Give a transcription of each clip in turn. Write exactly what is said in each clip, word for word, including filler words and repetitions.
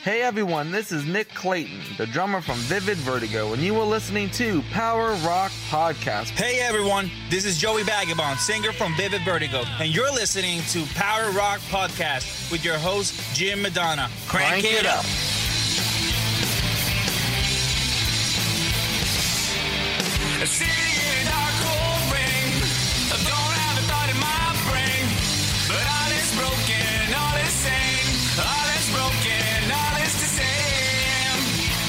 Hey everyone, this is Nick Clayton, the drummer from Vivid Vertigo, and you are listening to Power Rock Podcast. Hey everyone, this is Joey Vagabond, singer from Vivid Vertigo, and you're listening to Power Rock Podcast with your host, Jim Madonna. Crank, Crank it, it up. up. Sitting in a dark cold ring, I don't have a thought in my brain, but all is broken, all is sane, all is broken, all is the same.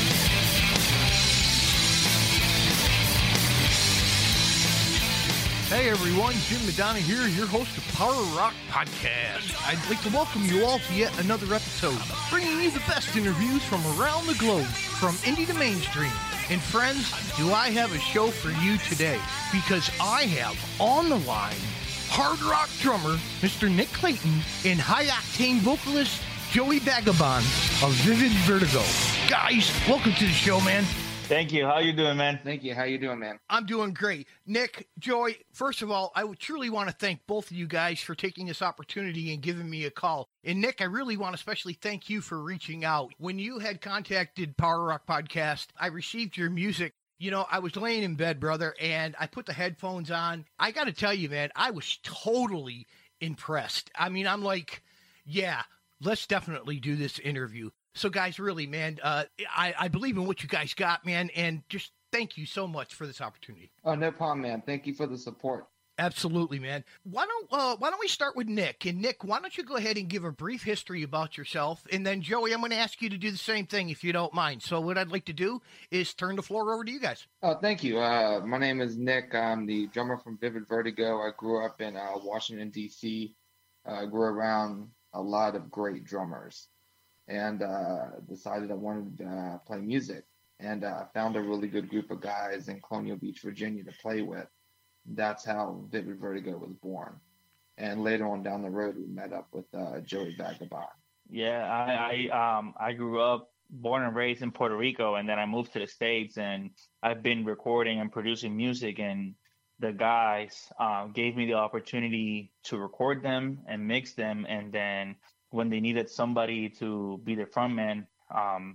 Hey everyone, Jim Madonna here, your host of Power Rock Podcast. I'd like to welcome you all to yet another episode, bringing you the best interviews from around the globe, from indie to mainstream. And friends, do I have a show for you today? Because I have on the line hard rock drummer Mister Nick Clayton and high-octane vocalist Joey Vagabond of Vivid Vertigo. Guys, welcome to the show, man. Thank you. How you doing, man? Thank you. How you doing, man? I'm doing great. Nick, Joey, first of all, I would truly want to thank both of you guys for taking this opportunity and giving me a call. And Nick, I really want to especially thank you for reaching out. When you had contacted Power Rock Podcast, I received your music. You know, I was laying in bed, brother, and I put the headphones on. I got to tell you, man, I was totally impressed. I mean, I'm like, yeah, let's definitely do this interview. So, guys, really, man, uh, I, I believe in what you guys got, man, and just thank you so much for this opportunity. Oh, no problem, man. Thank you for the support. Absolutely, man. Why don't uh, why don't we start with Nick? And Nick, why don't you go ahead and give a brief history about yourself, and then Joey, I'm going to ask you to do the same thing if you don't mind. So, what I'd like to do is turn the floor over to you guys. Oh, thank you. Uh, my name is Nick. I'm the drummer from Vivid Vertigo. I grew up in uh, Washington D C. I uh, grew around a lot of great drummers. And uh, decided I wanted to uh, play music, and uh, found a really good group of guys in Colonial Beach, Virginia to play with. That's how Vivid Vertigo was born. And later on down the road, we met up with uh, Joey Vagabond. Yeah, I I, um, I grew up, born and raised in Puerto Rico, and then I moved to the States, and I've been recording and producing music, and the guys uh, gave me the opportunity to record them and mix them, and then when they needed somebody to be their frontman, um,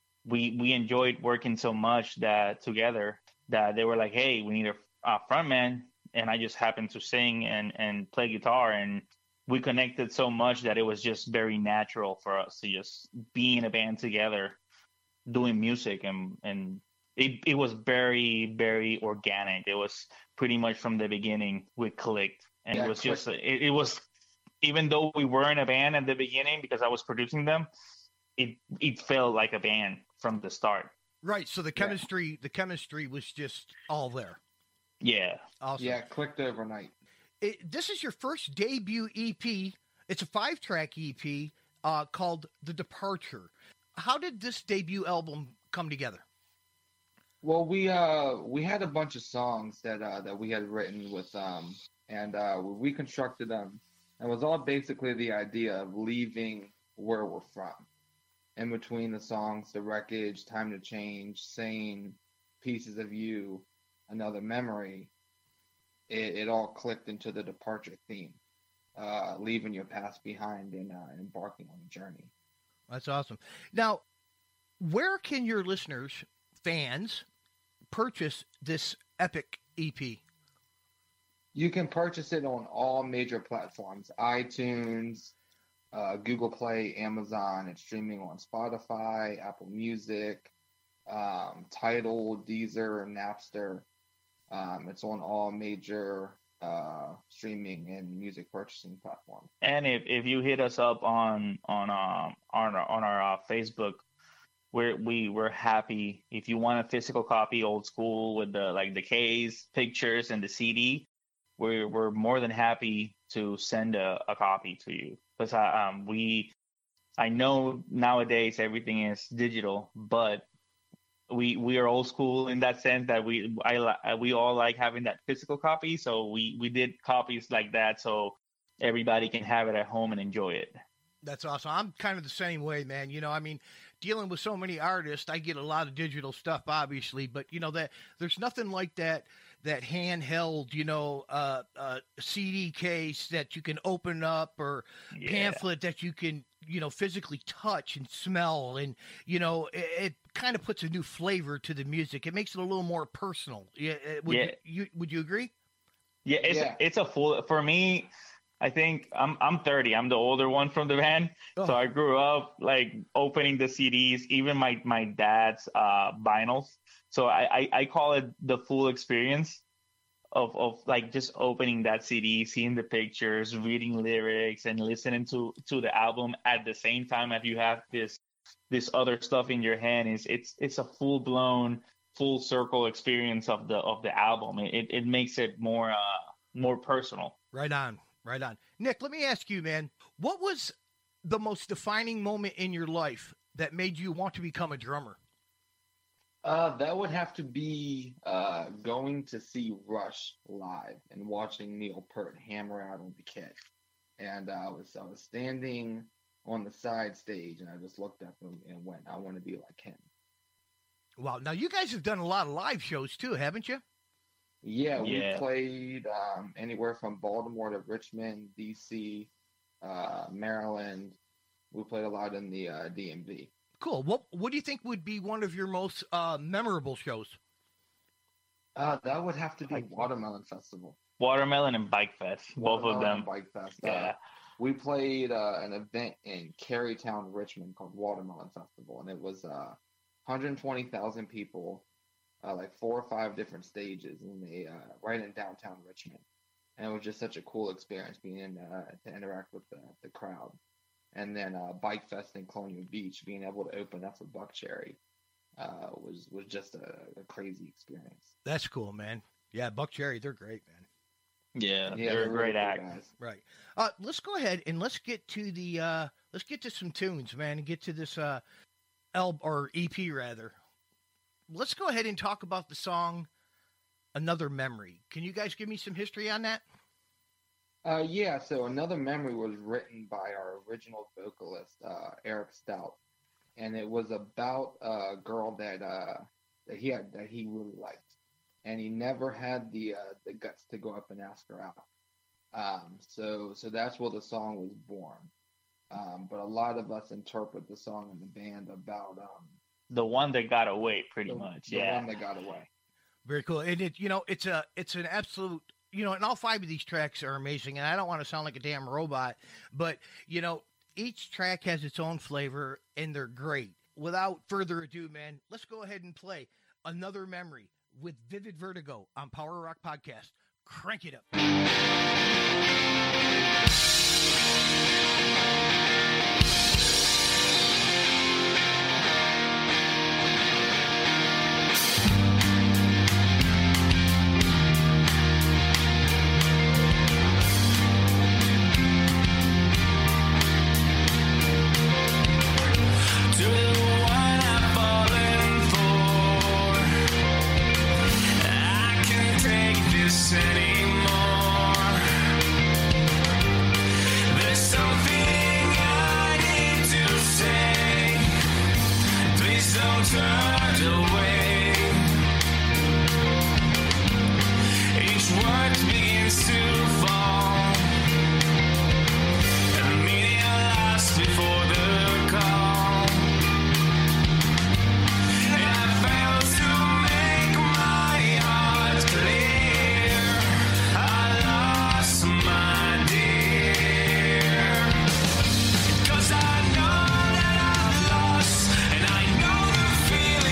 we we enjoyed working so much that together that they were like, hey, we need a, a frontman. And I just happened to sing and, and play guitar. And we connected so much that it was just very natural for us to just be in a band together doing music. And, and it, it was very, very organic. It was pretty much from the beginning we clicked. And yeah, it was just, it, it was... Even though we were in a band at the beginning because I was producing them, it it felt like a band from the start. Right. So the chemistry, yeah. the chemistry was just all there. Yeah. Awesome. Yeah, clicked overnight. It, this is your first debut E P. It's a five-track E P uh, called The Departure. How did this debut album come together? Well, we uh we had a bunch of songs that uh, that we had written with um and uh, we reconstructed them. It was all basically the idea of leaving where we're from. In between the songs, The Wreckage, Time to Change, Sane, Pieces of You, Another Memory, it, it all clicked into the departure theme, uh, leaving your past behind and uh, embarking on a journey. That's awesome. Now, where can your listeners, fans, purchase this epic E P? You can purchase it on all major platforms, iTunes, uh, Google Play, Amazon. It's streaming on Spotify, Apple Music, um, Tidal, Deezer, Napster. Um, it's on all major uh, streaming and music purchasing platforms. And if, if you hit us up on on um on our, on our uh, Facebook, we're we we're happy. If you want a physical copy, old school with the like the case, pictures, and the C D. We're we're more than happy to send a, a copy to you because um we I know nowadays everything is digital, but we we are old school in that sense that we I we all like having that physical copy. So we we did copies like that so everybody can have it at home and enjoy it. That's awesome. I'm kind of the same way, man. You know, I mean, dealing with so many artists, I get a lot of digital stuff, obviously, but you know that there's nothing like that. that handheld, you know, uh, uh, C D case that you can open up or yeah. pamphlet that you can you know, physically touch and smell, and you know, it, it kind of puts a new flavor to the music. It makes it a little more personal. Yeah, uh, would Yeah. You, you would you agree? Yeah, it's Yeah. it's a full for me. I think I'm I'm thirty. I'm the older one from the band, Oh. so I grew up like opening the C Ds, even my my dad's uh, vinyls. So I, I I call it the full experience of of like just opening that C D, seeing the pictures, reading lyrics, and listening to to the album at the same time as you have this this other stuff in your hand. Is it's it's a full blown full circle experience of the of the album. It it, it makes it more uh more personal. Right on, right on. Nick, let me ask you, man, what was the most defining moment in your life that made you want to become a drummer? Uh, that would have to be uh, going to see Rush live and watching Neil Peart hammer out on the kit. And uh, I was I was standing on the side stage, and I just looked up and, and went, I want to be like him. Wow. Now, you guys have done a lot of live shows too, haven't you? Yeah, we Yeah. played um, anywhere from Baltimore to Richmond, D C, uh, Maryland. We played a lot in the uh, D M V. Cool. What What do you think would be one of your most uh, memorable shows? Uh, that would have to be Like- Watermelon Festival. Watermelon and Bike Fest, both of Watermelon them. and Bike Fest. Yeah. Uh, we played uh, an event in Carytown, Richmond called Watermelon Festival, and it was uh, one hundred twenty thousand people, uh, like four or five different stages, and they uh, right in downtown Richmond. And it was just such a cool experience being in, uh, to interact with the, the crowd. And then uh, Bike Fest in Colonial Beach, being able to open up for Buckcherry, uh, was was just a, a crazy experience. That's cool, man. Yeah, Buckcherry, they're great, man. Yeah, Yeah, they're a really great cool act. guys. Right. Uh, let's go ahead and let's get to the uh, let's get to some tunes, man, and get to this uh, L or E P rather. Let's go ahead and talk about the song "Another Memory." Can you guys give me some history on that? Uh, yeah, so Another Memory was written by our original vocalist, uh, Eric Stout, and it was about a girl that uh, that he had that he really liked, and he never had the uh, the guts to go up and ask her out. Um, so so that's where the song was born. Um, but a lot of us interpret the song in the band about um, The one that got away, pretty the, much. the Yeah. one that got away. Very cool. And it, you know, it's a, it's an absolute, you know, and all five of these tracks are amazing. And I don't want to sound like a damn robot, but you know, each track has its own flavor and they're great. Without further ado, man, let's go ahead and play Another Memory with Vivid Vertigo on Power Rock Podcast. Crank it up. To the one I've fallen for, I can't take this anymore. There's something I need to say. Please don't turn away. Each word begins to fall, and the meaning lost before the call. And I failed to make my heart clear. I lost my dear. 'Cause I know that I've lost, and I know the feeling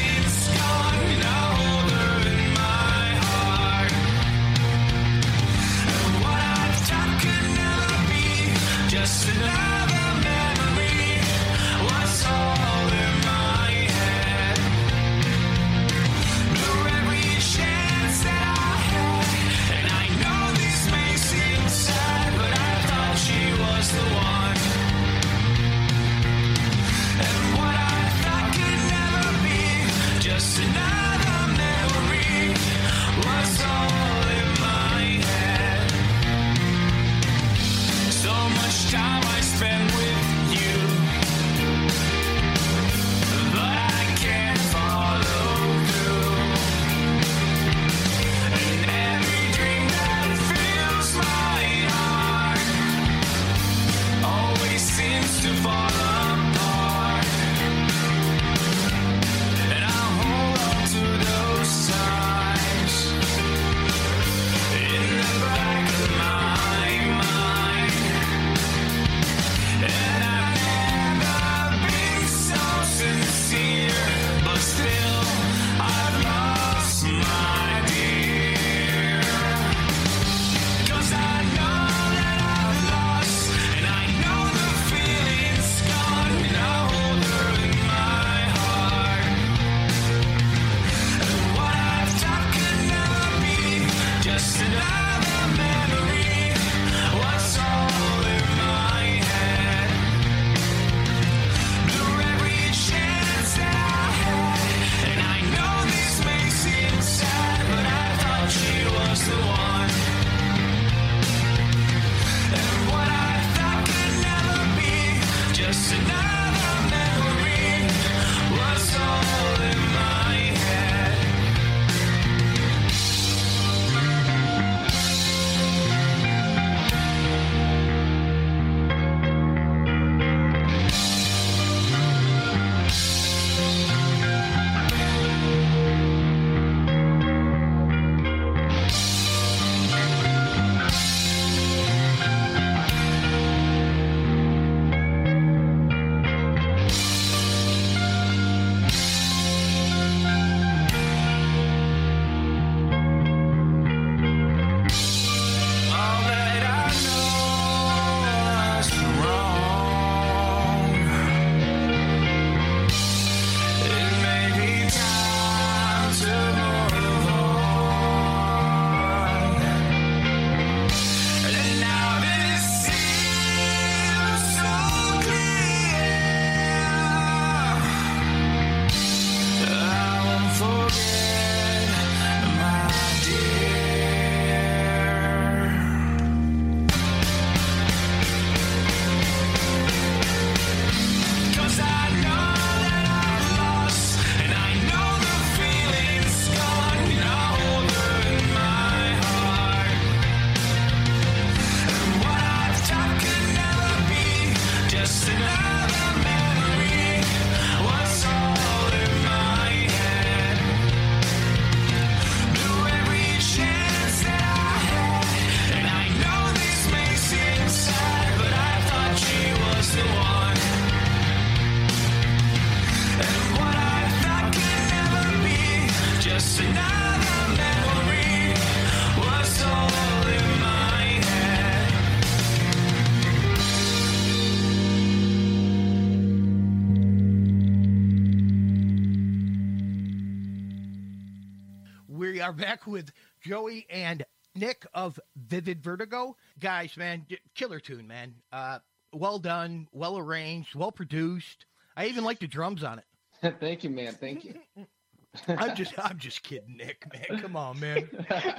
are back with Joey and Nick of Vivid Vertigo. Guys, man, killer tune, man. Uh, well done, well arranged, well produced. I even like the drums on it. Thank you, man. Thank you. I'm just, I'm just kidding, Nick, man. Come on, man.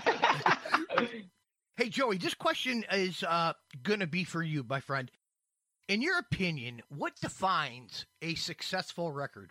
Hey, Joey, this question is uh, going to be for you, my friend. In your opinion, what defines a successful record?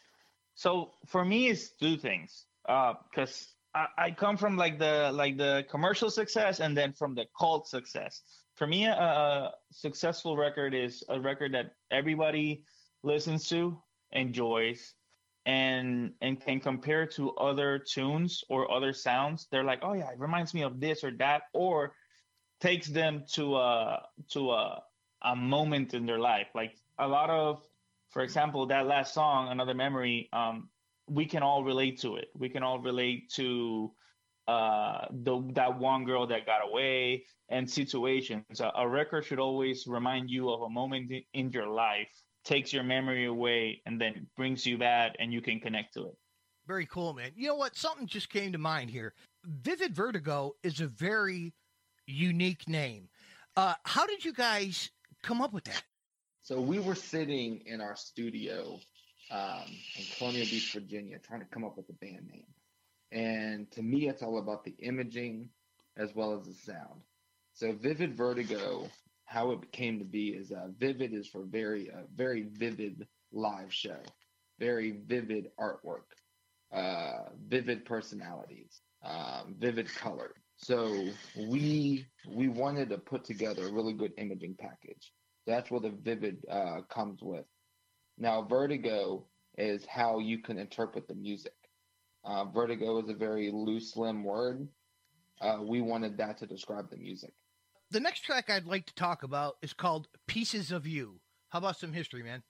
So for me, it's two things. Because uh, I, I come from like the like the commercial success and then from the cult success. For me, a, a successful record is a record that everybody listens to, enjoys, and and can compare to other tunes or other sounds. They're like, oh yeah, it reminds me of this or that, or takes them to a to a a moment in their life. Like a lot of, for example, that last song, Another Memory, um, we can all relate to it. We can all relate to uh, the that one girl that got away and situations. A, a record should always remind you of a moment in, in your life, takes your memory away, and then brings you back, and you can connect to it. Very cool, man. You know what? Something just came to mind here. Vivid Vertigo is a very unique name. Uh, how did you guys come up with that? So we were sitting in our studio um, in Colonial Beach, Virginia, trying to come up with a band name. And to me, it's all about the imaging as well as the sound. So Vivid Vertigo, how it came to be is uh, vivid is for very, uh, very vivid live show, very vivid artwork, uh, vivid personalities, um, vivid color. So we we wanted to put together a really good imaging package. That's where the vivid uh, comes with. Now, vertigo is how you can interpret the music. Uh, vertigo is a very loose, slim word. Uh, we wanted that to describe the music. The next track I'd like to talk about is called Pieces of You. How about some history, man?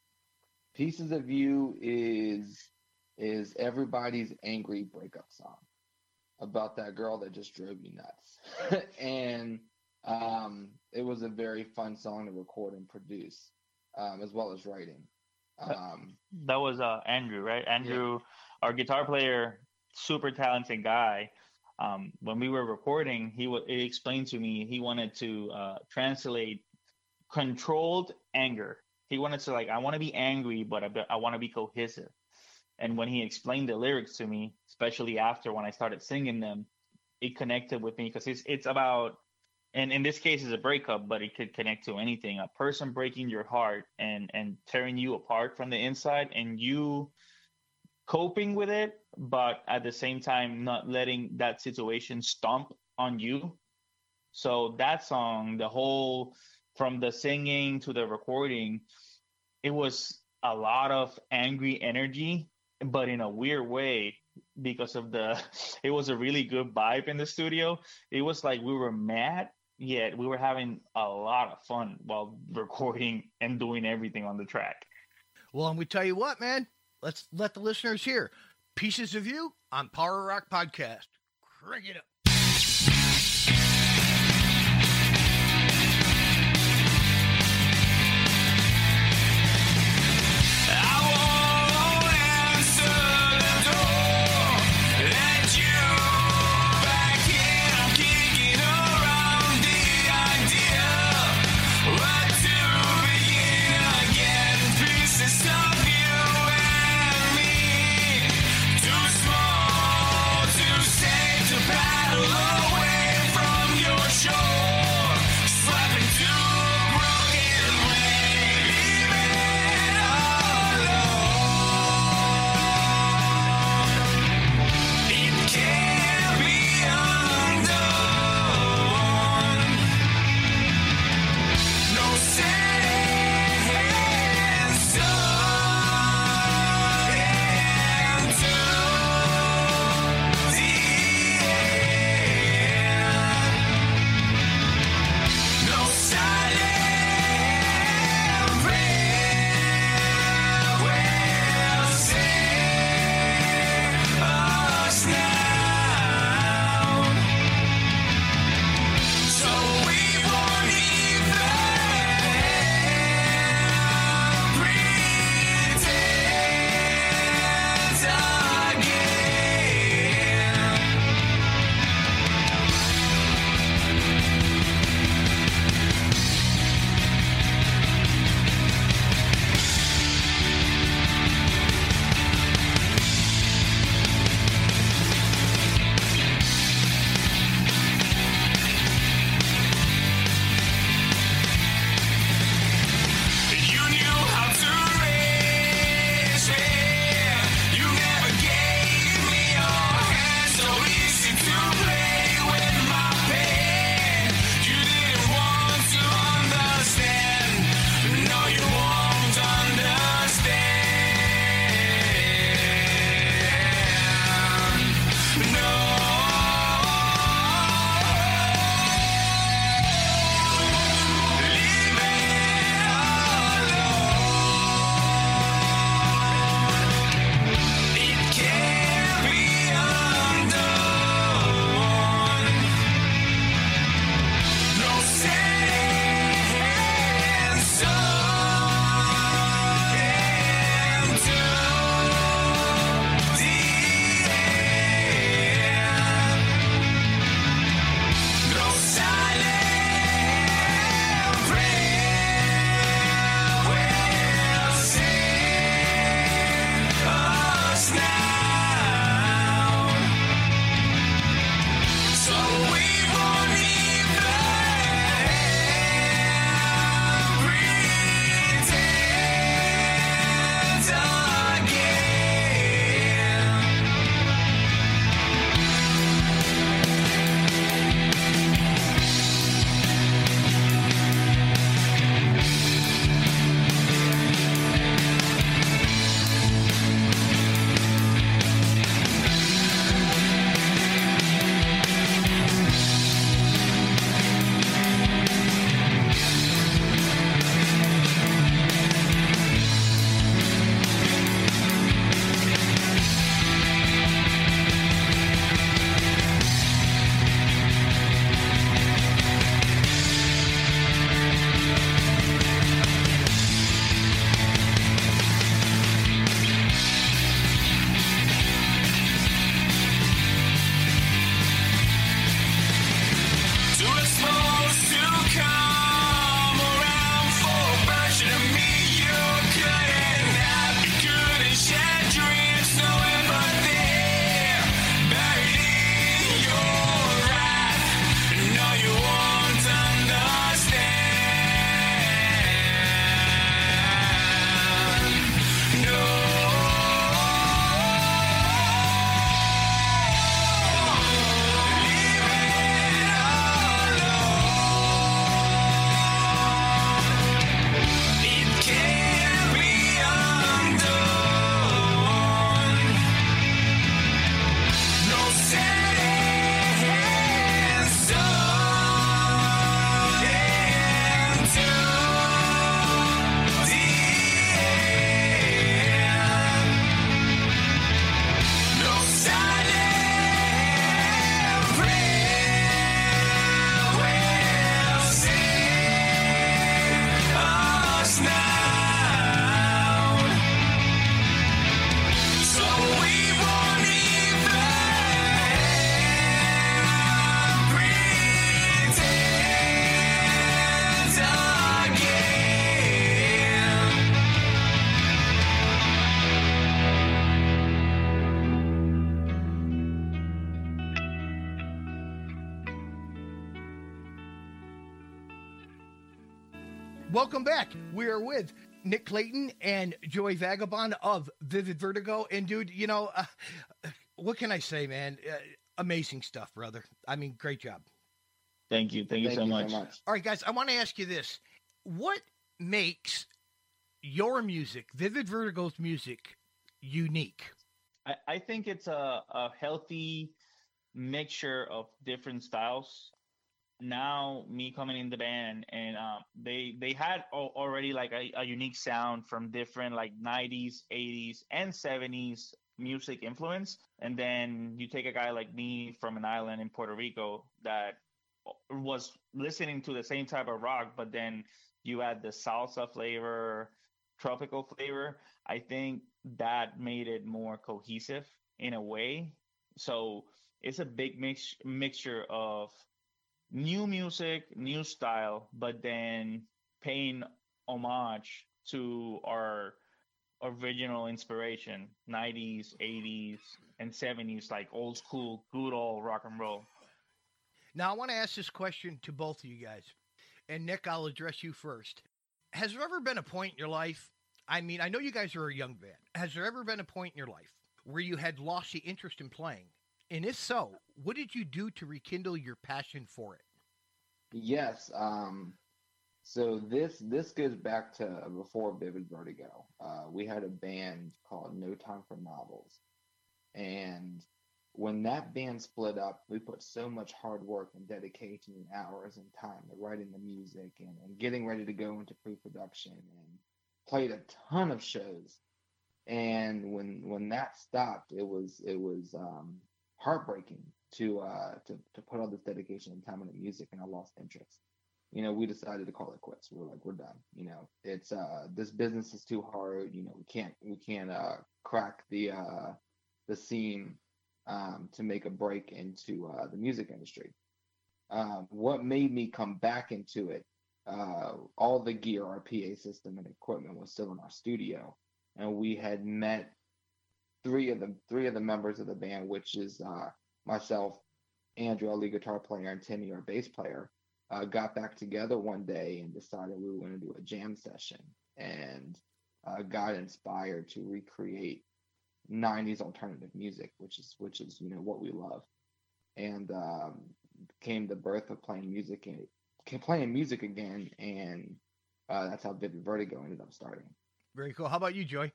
Pieces of You is is everybody's angry breakup song about that girl that just drove you nuts. And um, it was a very fun song to record and produce, um, as well as writing. Um, that was uh, Andrew, right? Andrew, yeah. Our guitar player, super talented guy. Um, when we were recording, he, w- he explained to me he wanted to uh, translate controlled anger. He wanted to like, I want to be angry, but I, I want to be cohesive. And when he explained the lyrics to me, especially after when I started singing them, it connected with me because it's it's about, and in this case it's a breakup, but it could connect to anything. A person breaking your heart and and tearing you apart from the inside, and you coping with it, but at the same time not letting that situation stomp on you. So that song, the whole, from the singing to the recording, it was a lot of angry energy, but in a weird way, because of the, it was a really good vibe in the studio. It was like we were mad, yet we were having a lot of fun while recording and doing everything on the track. Well, and we tell you what, man, let's let the listeners hear Pieces of You on Power Rock Podcast. Crank it up. Too small to save to pass. Welcome back. We are with Nick Clayton and Joey Vagabond of Vivid Vertigo. And, dude, you know, uh, what can I say, man? Uh, amazing stuff, brother. I mean, great job. Thank you. Thank you, Thank so, you much. so much. All right, guys, I want to ask you this. What makes your music, Vivid Vertigo's music, unique? I, I think it's a, a healthy mixture of different styles. Now, me coming in the band, and um, they they had al- already like a, a unique sound from different like nineties, eighties, and seventies music influence. And then you take a guy like me from an island in Puerto Rico that was listening to the same type of rock, but then you add the salsa flavor, tropical flavor. I think that made it more cohesive in a way. So it's a big mix mixture of new music, new style, but then paying homage to our original inspiration, nineties, eighties, and seventies, like old school, good old rock and roll. Now, I want to ask this question to both of you guys. And, Nick, I'll address you first. Has there ever been a point in your life? I mean, I know you guys are a young band. Has there ever been a point in your life where you had lost the interest in playing? And if so, what did you do to rekindle your passion for it? Yes. Um, so this this goes back to before Vivid Vertigo. Uh, we had a band called No Time for Novels, and when that band split up, we put so much hard work and dedication and hours and time to writing the music and, and getting ready to go into pre-production and played a ton of shows. And when when that stopped, it was it was um, heartbreaking to uh to to put all this dedication and time into music, and I lost interest. You know, we decided to call it quits. We were like, we're done. You know, it's uh this business is too hard. You know, we can't we can't uh crack the uh the seam um to make a break into uh the music industry. Um, what made me come back into it? Uh, all the gear, our P A system and equipment was still in our studio, and we had met three of the three of the members of the band, which is uh, myself, Andrew, our lead guitar player, and Timmy, our bass player, uh, got back together one day and decided we were going to do a jam session, and uh, got inspired to recreate nineties alternative music, which is which is you know what we love, and um, came the birth of playing music and playing music again, and uh, that's how Vivid Vertigo ended up starting. Very cool. How about you, Joy?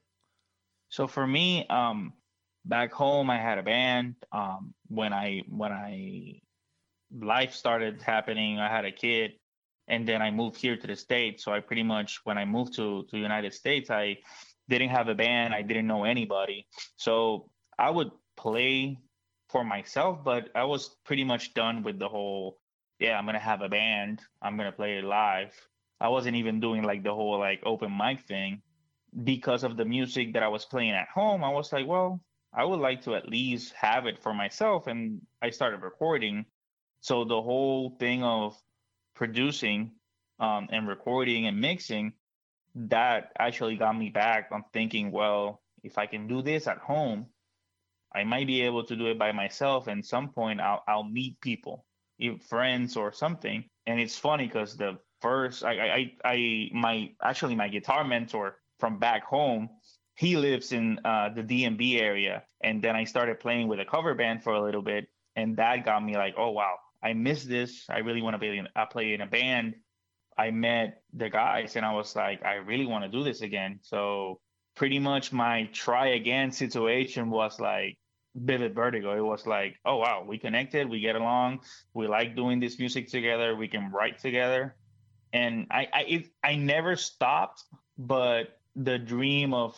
So for me, um, back home, I had a band. Um, when I when I life started happening, I had a kid, and then I moved here to the States. So I pretty much, when I moved to to the United States, I didn't have a band. I didn't know anybody. So I would play for myself, but I was pretty much done with the whole, yeah, I'm gonna have a band. I'm gonna play it live. I wasn't even doing like the whole like open mic thing. Because of the music that I was playing at home, I was like, well, I would like to at least have it for myself. And I started recording. So the whole thing of producing um, and recording and mixing, that actually got me back on thinking, well, if I can do this at home, I might be able to do it by myself. And some point I'll, I'll meet people, even friends or something. And it's funny because the first, I, I, I, my, actually my guitar mentor from back home, he lives in uh, the D M V area. And then I started playing with a cover band for a little bit. And that got me like, oh, wow, I miss this. I really want to play in, uh, play in a band. I met the guys and I was like, I really want to do this again. So pretty much my try again situation was like Vivid Vertigo. It was like, oh, wow, we connected. We get along. We like doing this music together. We can write together. And I, I, it, I never stopped, but the dream of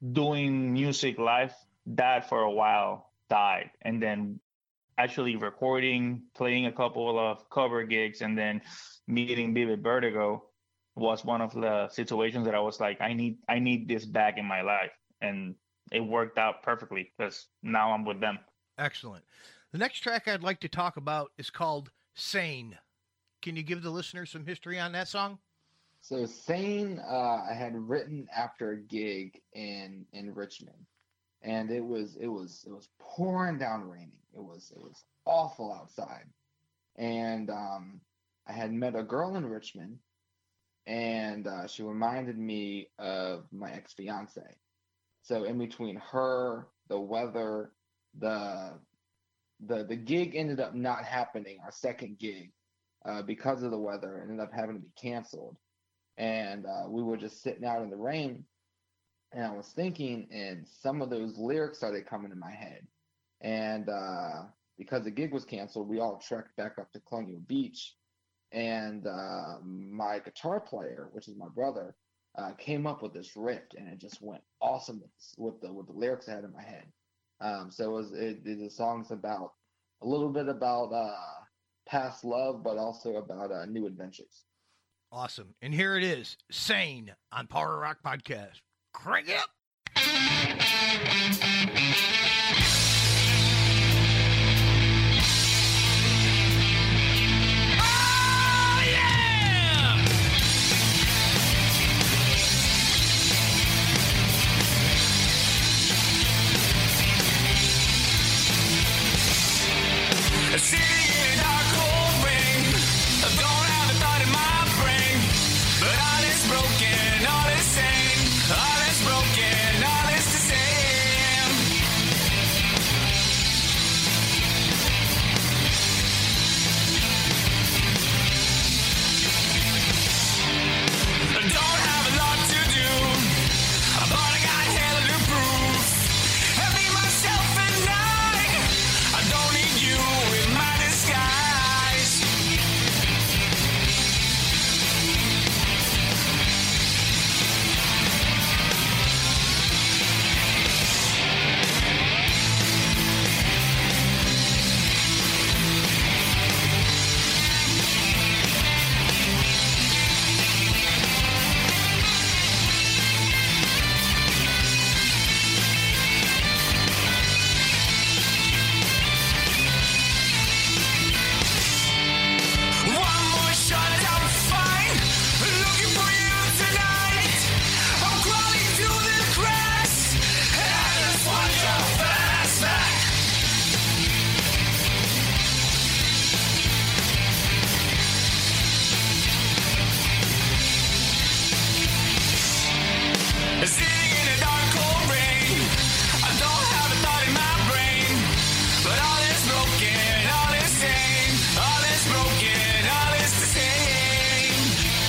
doing music live, that for a while died. And then actually recording, playing a couple of cover gigs, and then meeting Vivid Vertigo was one of the situations that I was like, I need, I need this back in my life. And it worked out perfectly because now I'm with them. Excellent. The next track I'd like to talk about is called Sane. Can you give the listeners some history on that song? So Sane, uh, I had written after a gig in in Richmond, and it was it was it was pouring down raining. It was it was awful outside, and um, I had met a girl in Richmond, and uh, she reminded me of my ex fiance. So in between her, the weather, the the the gig ended up not happening. Our second gig, uh, because of the weather, ended up having to be canceled, and uh, we were just sitting out in the rain. And I was thinking, and some of those lyrics started coming to my head. And uh, because the gig was canceled, we all trekked back up to Colonial Beach. And uh, my guitar player, which is my brother, uh, came up with this riff, and it just went awesome with the with the lyrics I had in my head. Um, so it was it, it, the song's about a little bit about uh, past love, but also about uh, new adventures. Awesome. And here it is, Sane on Power Rock Podcast. Crank it up. Oh, yeah! Sitting in a dark cold ring, I don't have a thought in my brain, but all is broken, all is sane, all is broken, all is the same. I don't have a lot to do, but I got hell to prove. I be myself at night, I don't need you in my disguise. One more shot, I'm fine. Looking for you tonight. I'm crawling through the cracks, and I just want your fast back. Sitting in a dark cold rain, I don't have a thought in my brain, but all is broken, all is sane, all is broken, all is the same.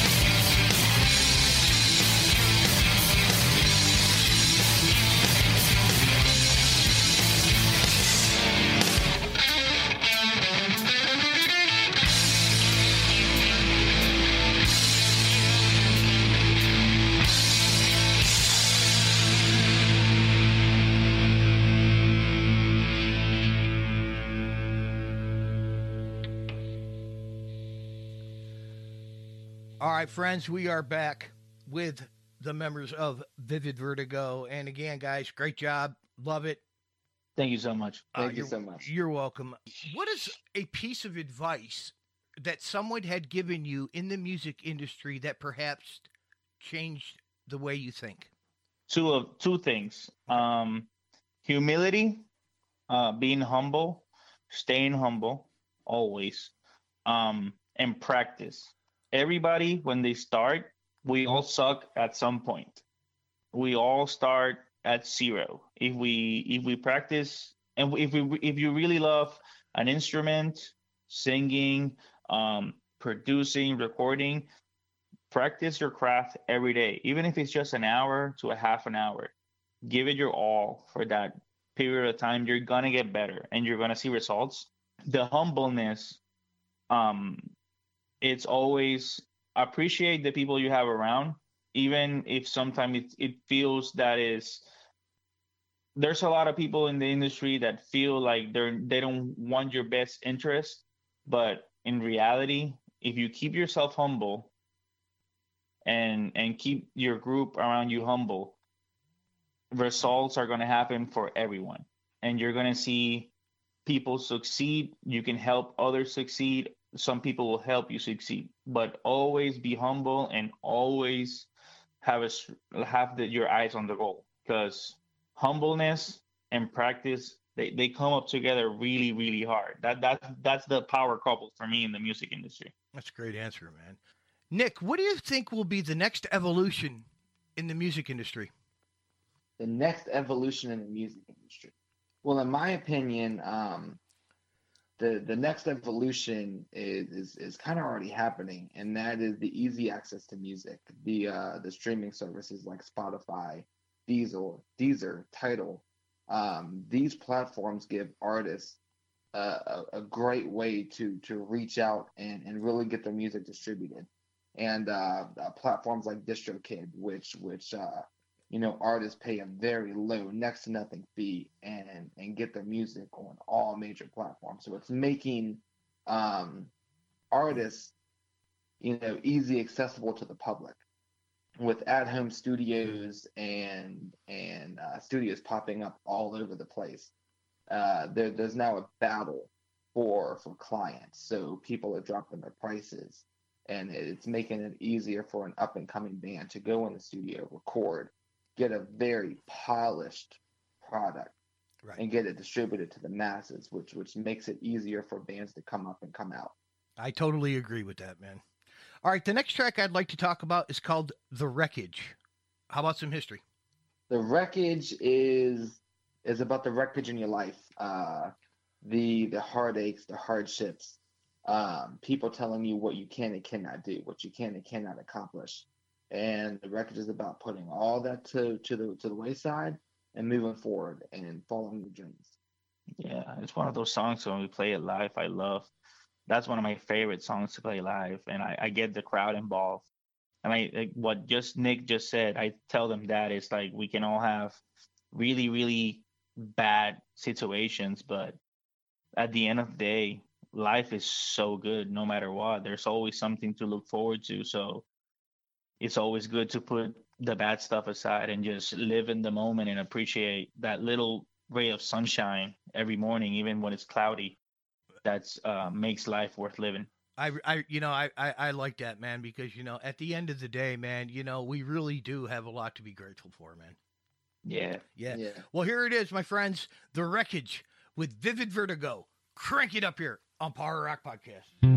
All right, friends, we are back with the members of Vivid Vertigo. And again, guys, great job. Love it. Thank you so much. Thank you you're- so much. You're welcome. What is a piece of advice that someone had given you in the music industry that perhaps changed the way you think? Two of two things. Um, humility, uh, being humble, staying humble always, um, and practice. Everybody, when they start, we all suck at some point. We all start at zero. If we if we practice, and if we if you really love an instrument, singing, um, producing, recording, practice your craft every day, even if it's just an hour to a half an hour. Give it your all for that period of time. You're gonna get better, and you're gonna see results. The humbleness, um, it's always appreciate the people you have around, even if sometimes it, it feels that is. There's a lot of people in the industry that feel like they're they don't want your best interest, but in reality, if you keep yourself humble and and keep your group around you humble, results are going to happen for everyone, and you're going to see people succeed. You can help others succeed. Some people will help you succeed, but always be humble and always have a have the, your eyes on the goal, because humbleness and practice, they, they come up together really, really hard. That that that's the power couple for me in the music industry. That's a great answer, man. Nick, what do you think will be the next evolution in the music industry? The next evolution in the music industry. Well, in my opinion, um, the the next evolution is is, is kind of already happening, and that is the easy access to music. The uh, the streaming services like Spotify, Deezer, Deezer, Tidal. Um, these platforms give artists uh, a, a great way to to reach out and, and really get their music distributed. And uh, uh, platforms like DistroKid, which which uh, you know artists pay a very low, next to nothing fee, and and get their music on all major platforms. So it's making um, artists, you know, easy accessible to the public, with at-home studios and and uh, studios popping up all over the place. Uh, there, there's now a battle for for clients, so people are dropping their prices, and it's making it easier for an up-and-coming band to go in the studio, record, get a very polished product, Right. and get it distributed to the masses, which which makes it easier for bands to come up and come out. I totally agree with that, man. All right, the next track I'd like to talk about is called The Wreckage. How about some history? The Wreckage is is about the wreckage in your life, uh, the the heartaches, the hardships, um, people telling you what you can and cannot do, what you can and cannot accomplish. And the Wreckage is about putting all that to, to the to the wayside and moving forward and following your dreams. Yeah, it's one of those songs when we play it live, I love. That's one of my favorite songs to play live, and I, I get the crowd involved. And I like what just Nick just said. I tell them that it's like we can all have really, really bad situations, but at the end of the day, life is so good no matter what. There's always something to look forward to. So it's always good to put the bad stuff aside and just live in the moment and appreciate that little ray of sunshine every morning, even when it's cloudy. That's uh, makes life worth living. I, I you know, I, I, I like that, man, because, you know, at the end of the day, man, you know, we really do have a lot to be grateful for, man. Yeah. Yeah. Yeah. Well, here it is, my friends. The Wreckage with Vivid Vertigo. Crank it up here on Power Rock Podcast.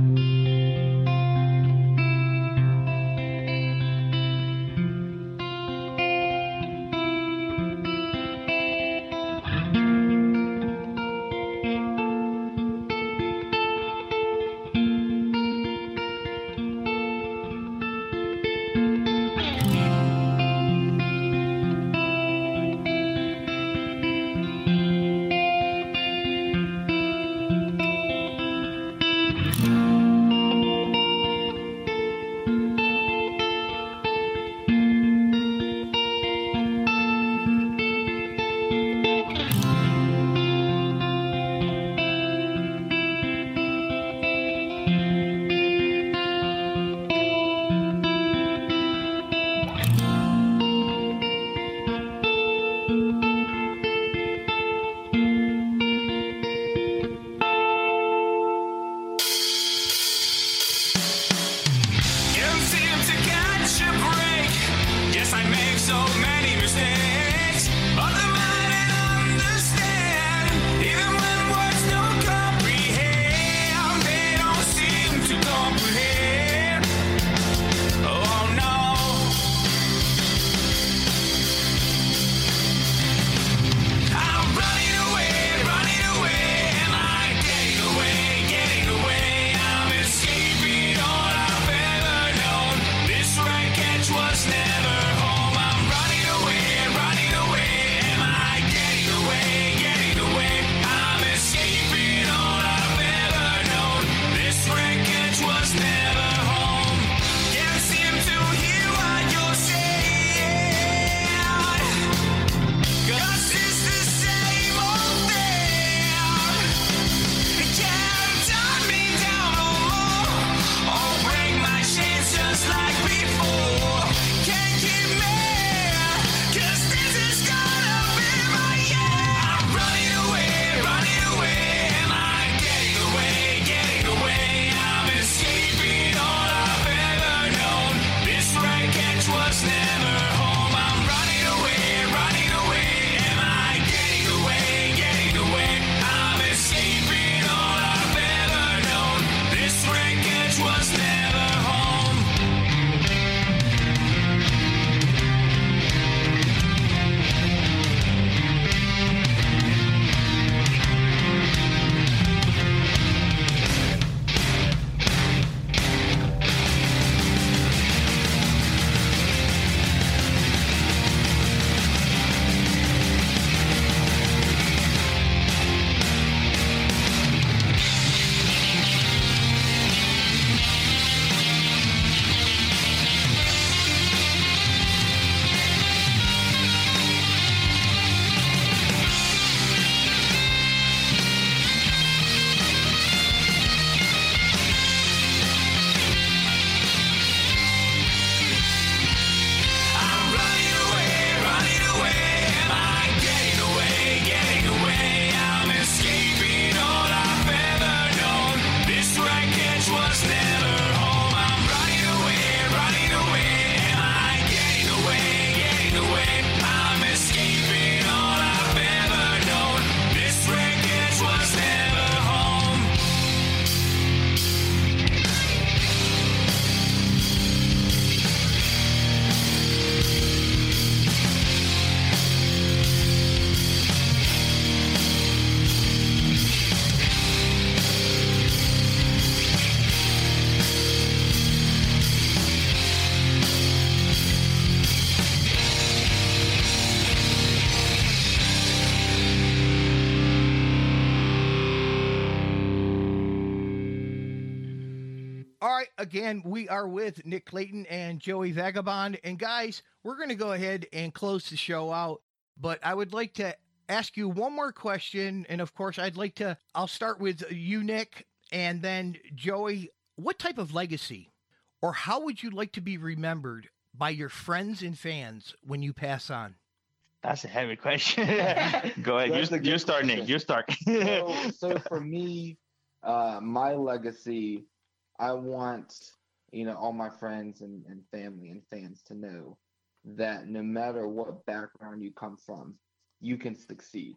All right, again, we are with Nick Clayton and Joey Vagabond. And guys, we're going to go ahead and close the show out. But I would like to ask you one more question. And of course, I'd like to, I'll start with you, Nick, and then Joey. What type of legacy or how would you like to be remembered by your friends and fans when you pass on? That's a heavy question. Go ahead. You, you start, question. Nick. You start. so, so for me, uh, my legacy, I want, you know, all my friends and, and family and fans to know that no matter what background you come from, you can succeed.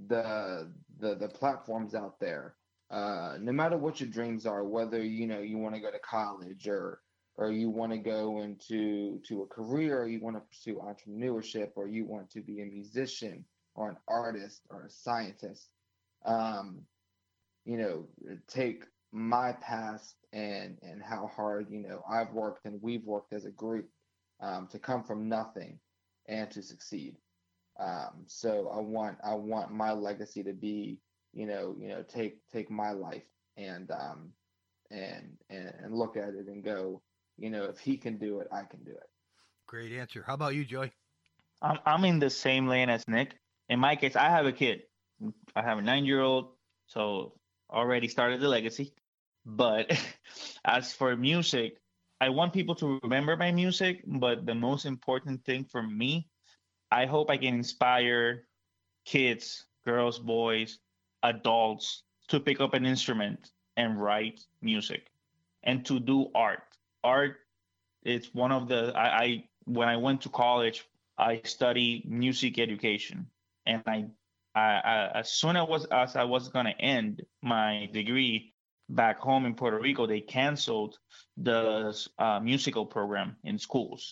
The the the platforms out there, uh, no matter what your dreams are, whether you know you want to go to college or or you want to go into to a career, or you want to pursue entrepreneurship, or you want to be a musician or an artist or a scientist, um, you know, take my past and and how hard you know I've worked and we've worked as a group um, to come from nothing and to succeed. Um, so I want I want my legacy to be you know you know take take my life and um and and, and look at it and go, you know if he can do it, I can do it. Great answer. How about you, Joey? I'm I'm in the same lane as Nick. In my case, I have a kid. I have a nine-year-old, so already started the legacy. But as for music, I want people to remember my music, but the most important thing for me, I hope I can inspire kids, girls, boys, adults to pick up an instrument and write music and to do art. Art, it's one of the, I, I when I went to college, I studied music education. And I, I, I as soon as I was, as I was going to end my degree back home in Puerto Rico, they canceled the uh, musical program in schools.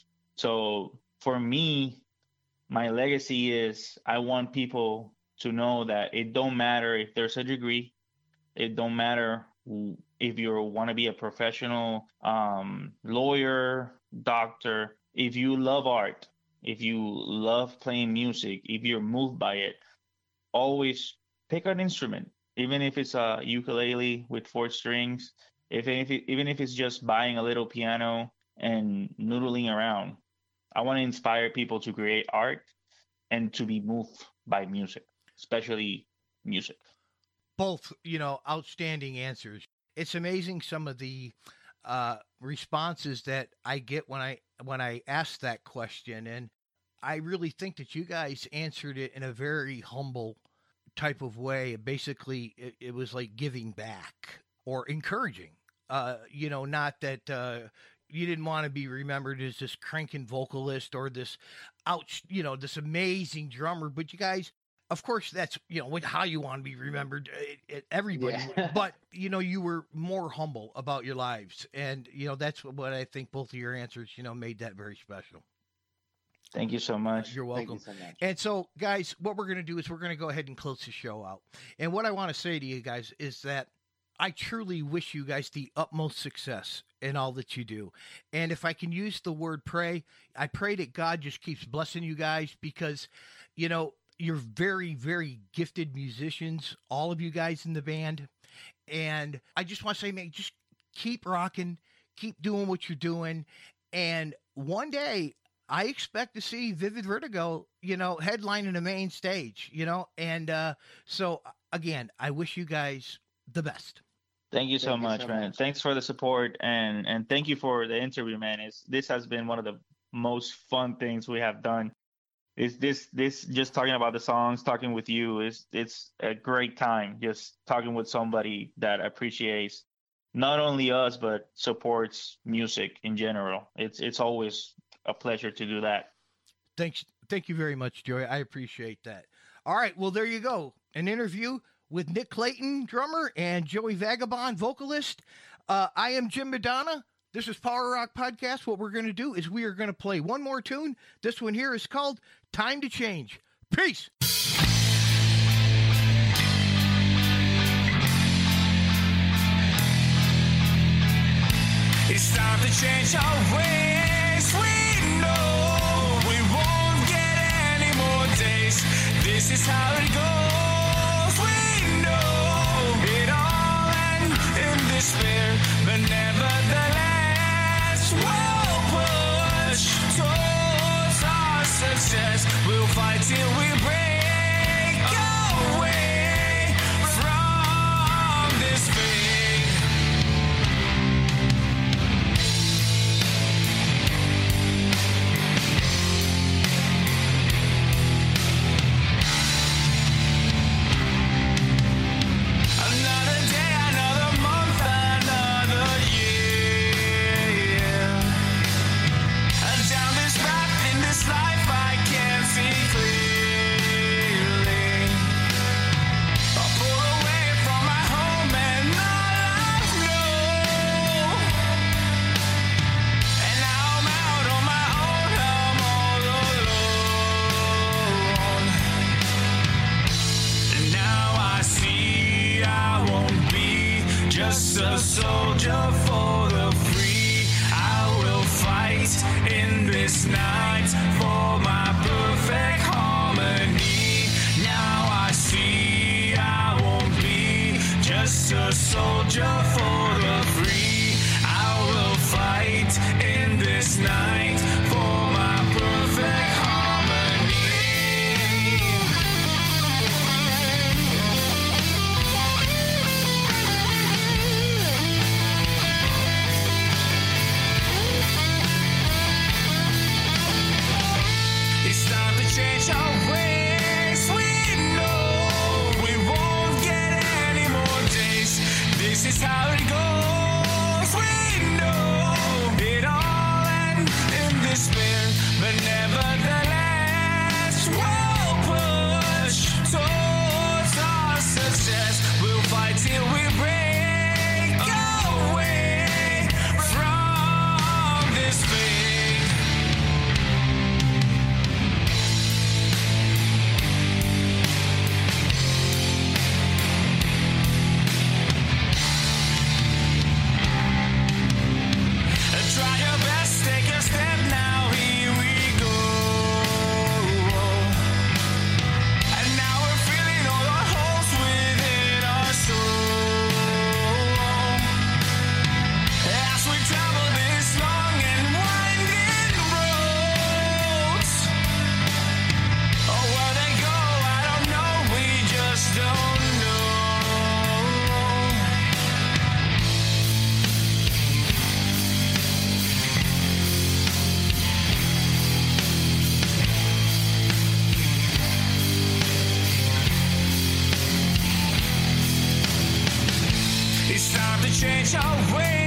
So for me, my legacy is I want people to know that it don't matter if there's a degree. It don't matter if you want to be a professional um, lawyer, doctor. If you love art, if you love playing music, if you're moved by it, always pick an instrument, even if it's a ukulele with four strings, if, if it, even if it's just buying a little piano and noodling around. I want to inspire people to create art and to be moved by music, especially music. Both, you know, outstanding answers. It's amazing some of the uh, responses that I get when I when I ask that question, and I really think that you guys answered it in a very humble type of way. Basically, it, it was like giving back or encouraging. Uh, you know, not that. Uh, You didn't want to be remembered as this cranking vocalist or this out, you know, this amazing drummer. But you guys, of course, that's, you know, how you want to be remembered. It, it, everybody. Yeah. But, you know, you were more humble about your lives. And, you know, that's what I think both of your answers, you know, made that very special. Thank you so much. You're welcome. Thank you so much. And so, guys, what we're going to do is we're going to go ahead and close the show out. And what I want to say to you guys is that I truly wish you guys the utmost success in all that you do. And if I can use the word pray, I pray that God just keeps blessing you guys because, you know, you're very, very gifted musicians, all of you guys in the band. And I just want to say, man, just keep rocking, keep doing what you're doing. And one day I expect to see Vivid Vertigo, you know, headlining the main stage, you know? And uh, so again, I wish you guys the best. Thank you so Thank you much, so man. much. Thanks for the support and and thank you for the interview, man. It's this has been one of the most fun things we have done. Is this this just talking about the songs, talking with you is it's a great time just talking with somebody that appreciates not only us but supports music in general. It's it's always a pleasure to do that. Thanks. Thank you very much, Joey. I appreciate that. All right. Well, there you go. An interview with Nick Clayton, drummer, and Joey Vagabond, vocalist. Uh, I am Jim Madonna. This is Power Rock Podcast. What we're going to do is we are going to play one more tune. This one here is called Time to Change. Peace. It's time to change our ways. We know we won't get any more days. This is how it goes. We know it all ends in despair, but never the success. We'll fight till we break away from this fate. Another day, another month, another year. And down this path in this life, I can't see clearly. I pull away from my home and all I know. And now I'm out on my own, I'm all alone. And now I see I won't be just a soldier for the free. I will fight in this night for my perfect harmony. Now I see I won't be just a soldier for the free. I will fight in this night for my perfect harmony. It's time to change our ways. We know we won't get any more days. This is how it goes. We know it all ends in despair, but nevertheless we'll push towards our success. We'll fight till we break away from this fate. Try your best, take a step now, here we go. And now we're feeling all the holes within our soul. As we travel this long and winding roads. Oh, where they go, I don't know, we just don't know. It's time to change our ways.